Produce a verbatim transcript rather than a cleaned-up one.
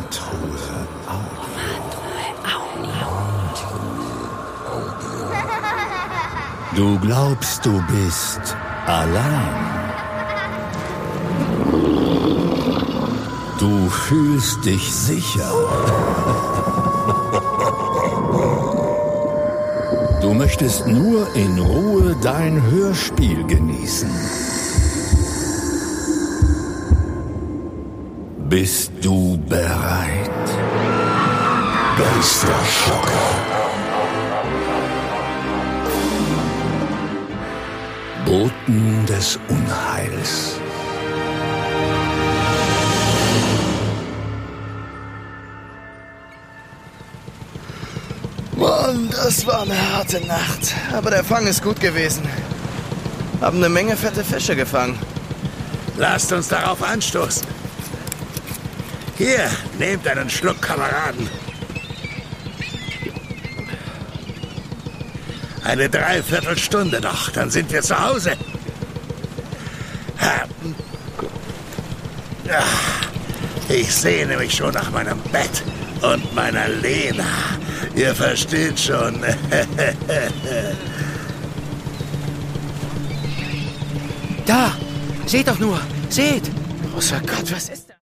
Truhe Audio. Du glaubst, du bist allein. Du fühlst dich sicher. Du möchtest nur in Ruhe dein Hörspiel genießen. Bist du bereit? Geisterschocker. Boten des Unheils. Mann, das war eine harte Nacht. Aber der Fang ist gut gewesen. Haben eine Menge fette Fische gefangen. Lasst uns darauf anstoßen. Hier, nehmt einen Schluck, Kameraden. Eine Dreiviertelstunde noch, dann sind wir zu Hause. Ich sehne mich schon nach meinem Bett und meiner Lena. Ihr versteht schon. Da! Seht doch nur! Seht! Großer Gott, was ist